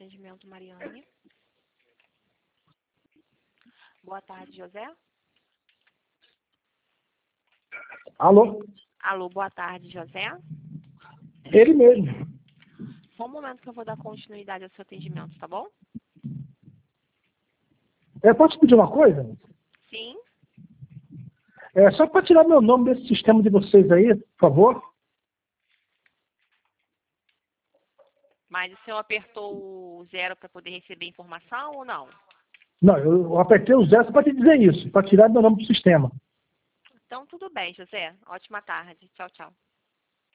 atendimento, Mariane. Boa tarde, José. Alô? Alô, boa tarde, José. Ele mesmo. Só um momento que eu vou dar continuidade ao seu atendimento, tá bom? Posso pedir uma coisa? Sim. Só para tirar meu nome desse sistema de vocês aí, por favor. Mas o senhor apertou o 0 para poder receber informação ou não? Não, eu apertei o 0 para te dizer isso, para tirar meu nome do sistema. Então, tudo bem, José. Ótima tarde. Tchau, tchau.